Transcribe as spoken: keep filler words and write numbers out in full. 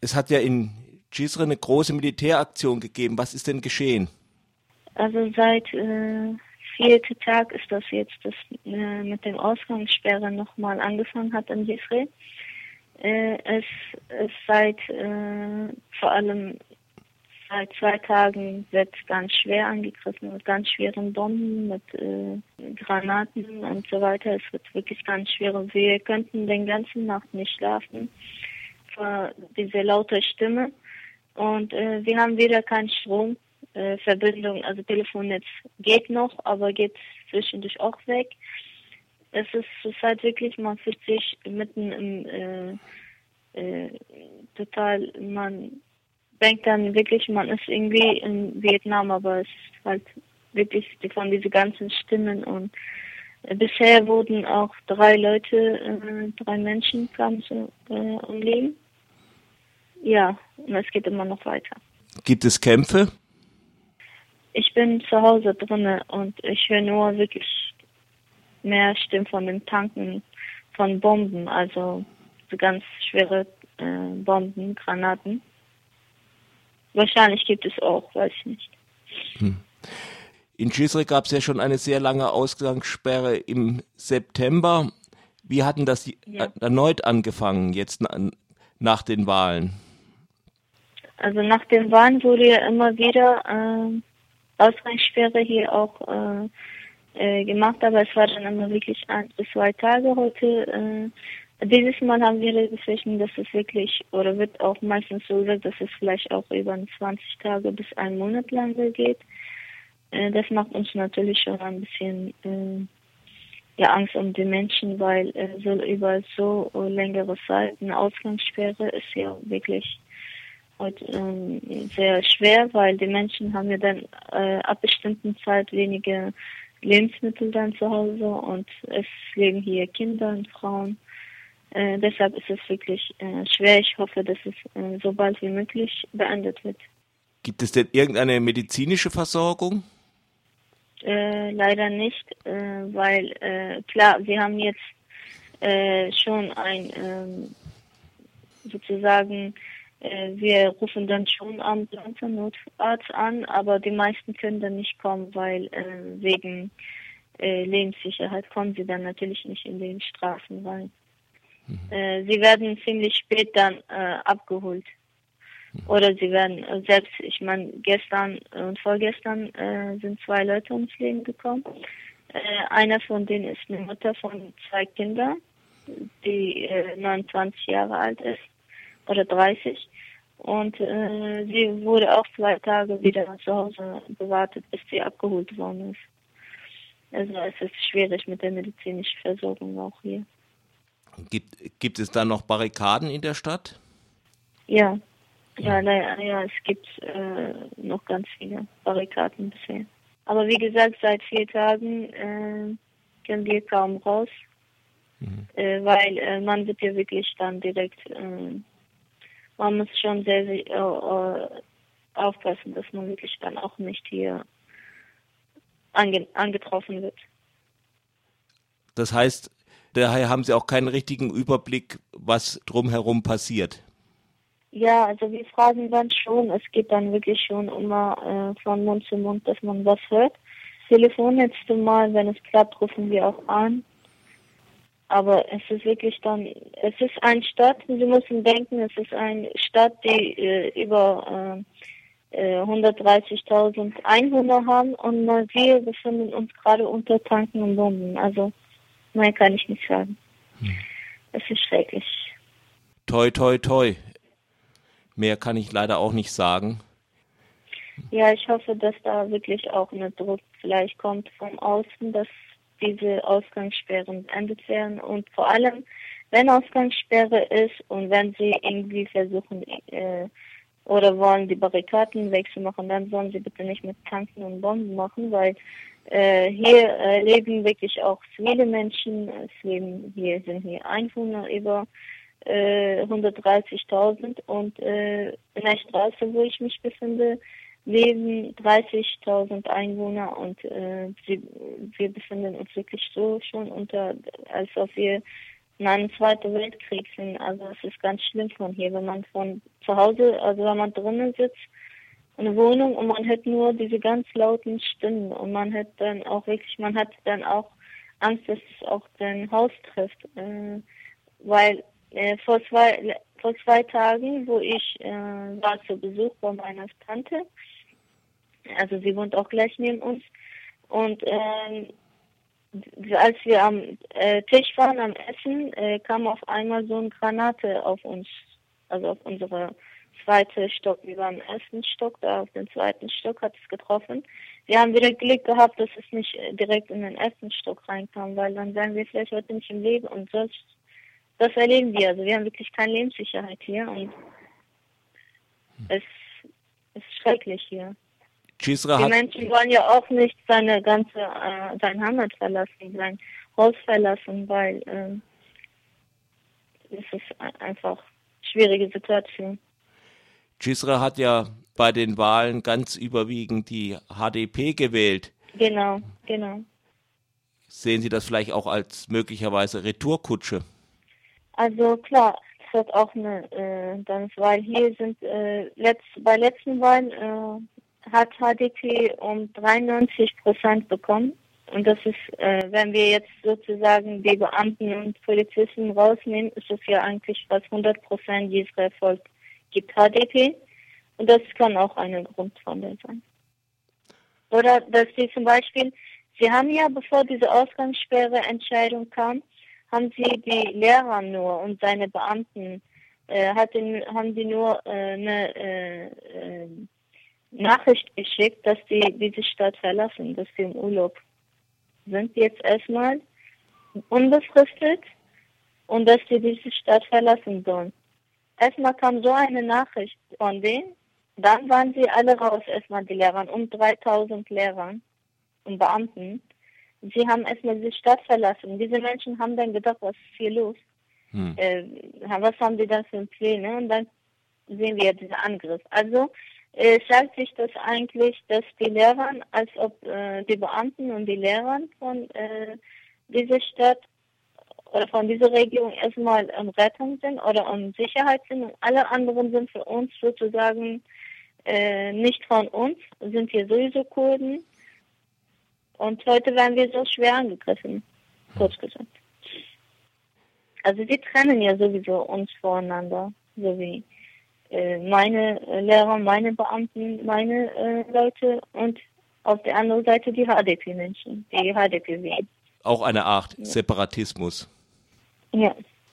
Es hat ja in Cizre eine große Militäraktion gegeben. Was ist denn geschehen? Also seit äh, vierten Tag ist das jetzt, das äh, mit dem Ausgangssperre nochmal angefangen hat in Cizre. Äh, es ist seit äh, vor allem seit zwei Tagen wird ganz schwer angegriffen mit ganz schweren Bomben, mit äh, Granaten und so weiter. Es wird wirklich ganz schwer. Wir könnten den ganzen Nacht nicht schlafen vor dieser lauten Stimme. Und äh, wir haben wieder keinen Strom, äh, Verbindung, also Telefonnetz geht noch, aber geht zwischendurch auch weg. Es ist, es ist halt wirklich, man fühlt sich mitten im äh, äh, total, man denkt dann wirklich, man ist irgendwie in Vietnam, aber es ist halt wirklich von diesen ganzen Stimmen und äh, bisher wurden auch drei Leute, äh, drei Menschen kamen zu äh, um Leben. Ja, und es geht immer noch weiter. Gibt es Kämpfe? Ich bin zu Hause drinne und ich höre nur wirklich mehr Stimmen von den Tanken, von Bomben, also so ganz schwere äh, Bomben, Granaten. Wahrscheinlich gibt es auch, weiß ich nicht. Hm. In Cizre gab es ja schon eine sehr lange Ausgangssperre im September. Wie hatten das ja. erneut angefangen, jetzt nach den Wahlen? Also nach den Wahlen wurde ja immer wieder äh, Ausgangssperre hier auch äh, äh, gemacht, aber es war dann immer wirklich ein bis zwei Tage heute. Äh, dieses Mal haben wir die Befürchtung, dass es wirklich, oder wird auch meistens so sein, dass es vielleicht auch über zwanzig Tage bis einen Monat lang geht. Äh, das macht uns natürlich schon ein bisschen äh, ja, Angst um die Menschen, weil äh, so über so längere Zeit eine Ausgangssperre ist ja wirklich heute ähm, sehr schwer, weil die Menschen haben ja dann äh, ab bestimmten Zeit wenige Lebensmittel dann zu Hause und es leben hier Kinder und Frauen. Äh, deshalb ist es wirklich äh, schwer. Ich hoffe, dass es äh, so bald wie möglich beendet wird. Gibt es denn irgendeine medizinische Versorgung? Äh, leider nicht, äh, weil äh, klar, wir haben jetzt äh, schon ein ähm, sozusagen wir rufen dann schon Ambulanz und Notarzt an, aber die meisten können dann nicht kommen, weil äh, wegen äh, Lebenssicherheit kommen sie dann natürlich nicht in den Straßen rein. Mhm. Äh, sie werden ziemlich spät dann äh, abgeholt. Mhm. Oder sie werden äh, selbst, ich meine, gestern und vorgestern äh, sind zwei Leute ums Leben gekommen. Äh, einer von denen ist eine Mutter von zwei Kindern, die äh, neunundzwanzig Jahre alt ist. Oder dreißig. Und äh, sie wurde auch zwei Tage wieder zu Hause gewartet, bis sie abgeholt worden ist. Also es ist schwierig mit der medizinischen Versorgung auch hier. Gibt, gibt es da noch Barrikaden in der Stadt? Ja, ja, ja, ja es gibt äh, noch ganz viele Barrikaden bisher. Aber wie gesagt, seit vier Tagen äh, können wir kaum raus, mhm. äh, weil äh, man wird ja wirklich dann direkt äh, man muss schon sehr, sehr äh, aufpassen, dass man wirklich dann auch nicht hier ange angetroffen wird. Das heißt, daher haben Sie auch keinen richtigen Überblick, was drumherum passiert? Ja, also wir fragen dann schon, es geht dann wirklich schon immer äh, von Mund zu Mund, dass man was hört. Telefon jetzt mal, wenn es klappt, rufen wir auch an. Aber es ist wirklich dann, es ist eine Stadt, Sie müssen denken, es ist eine Stadt, die äh, über äh, hundertdreißigtausend Einwohner haben und wir befinden uns gerade unter Tanken und Bomben. Also, mehr kann ich nicht sagen. Hm. Es ist schrecklich. Toi, toi, toi. Mehr kann ich leider auch nicht sagen. Ja, ich hoffe, dass da wirklich auch eine Druck vielleicht kommt von außen, dass diese Ausgangssperren beendet werden und vor allem, wenn Ausgangssperre ist und wenn sie irgendwie versuchen äh, oder wollen die Barrikaden wegzumachen, dann sollen sie bitte nicht mit Tanken und Bomben machen, weil äh, hier äh, leben wirklich auch viele Menschen, es leben hier sind hier Einwohner über äh, hundertdreißigtausend und äh, in der Straße, wo ich mich befinde, leben dreißigtausend Einwohner und äh, sie, wir befinden uns wirklich so schon unter, als ob wir in einem Zweiten Weltkrieg sind. Also es ist ganz schlimm von hier, wenn man von zu Hause, also wenn man drinnen sitzt, in der Wohnung und man hört nur diese ganz lauten Stimmen und man hat dann auch wirklich, man hat dann auch Angst, dass es auch dein Haus trifft, äh, weil äh, vor zwei vor zwei Tagen, wo ich äh, war zu Besuch bei meiner Tante, also sie wohnt auch gleich neben uns und äh, als wir am äh, Tisch waren am Essen, äh, kam auf einmal so eine Granate auf uns, also auf unsere zweite Stock. Wir waren im ersten Stock, da auf den zweiten Stock hat es getroffen. Wir haben wieder Glück gehabt, dass es nicht direkt in den ersten Stock reinkam, weil dann wären wir vielleicht heute nicht im Leben und das, das erleben wir. Also wir haben wirklich keine Lebenssicherheit hier und es ist schrecklich hier. Cisra Die Menschen wollen ja auch nicht seine ganze, äh, sein Heimat verlassen, sein Haus verlassen, weil äh, es ist einfach eine schwierige Situation. Cisra hat ja bei den Wahlen ganz überwiegend die H D P gewählt. Genau, genau. Sehen Sie das vielleicht auch als möglicherweise Retourkutsche? Also klar, es wird auch eine, äh, dann, weil hier sind äh, letzt, bei letzten Wahlen äh, hat H D P um dreiundneunzig Prozent bekommen. Und das ist, äh, wenn wir jetzt sozusagen die Beamten und Polizisten rausnehmen, ist es ja eigentlich fast hundert Prozent dieses Erfolg gibt H D P. Und das kann auch ein Grund von der sein. Oder dass sie zum Beispiel, sie haben ja, bevor diese Ausgangssperre-Entscheidung kam, haben sie die Lehrer nur und seine Beamten, äh, hatten, haben sie nur äh, eine äh, äh, Nachricht geschickt, dass sie diese Stadt verlassen, dass sie im Urlaub sind jetzt erstmal unbefristet und dass sie diese Stadt verlassen sollen. Erstmal kam so eine Nachricht von denen, dann waren sie alle raus, erstmal die Lehrer, um dreitausend Lehrer und Beamten. Sie haben erstmal die Stadt verlassen. Diese Menschen haben dann gedacht, was ist hier los? Hm. Äh, was haben die dann für Pläne? Und dann sehen wir diesen Angriff. Also äh, sagt sich das eigentlich, dass die Lehrer, als ob äh, die Beamten und die Lehrer von äh, dieser Stadt oder von dieser Region erstmal um Rettung sind oder um Sicherheit sind und alle anderen sind für uns sozusagen äh, nicht von uns, sind wir sowieso Kurden und heute werden wir so schwer angegriffen, kurz gesagt. Also sie trennen ja sowieso uns voneinander, so wie äh, meine äh, Lehrer, meine Beamten, meine äh, Leute und auf der anderen Seite die H D P-Menschen, die H D P wählen. Auch eine Art Separatismus. Ja.